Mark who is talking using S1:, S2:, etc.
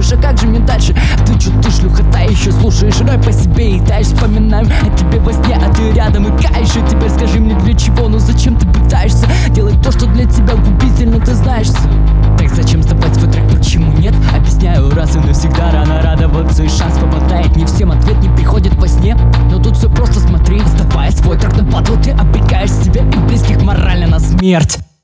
S1: чувствуешь, а как же мне дальше? Ты чё, ты шлюха, та еще слушаешь рэп по себе и таешь. Вспоминаю о тебе во сне, а ты рядом и каешь. И теперь скажи мне, для чего, ну зачем ты пытаешься делать то, что для тебя губительно, ты знаешь. Так зачем сдавать свой трек, почему нет? Объясняю раз и навсегда, рано радоваться, и шанс попадает не всем, ответ не приходит во сне. Но тут все просто, смотри, сдавая свой трек на батл, ты обрекаешь себя и близких морально на смерть.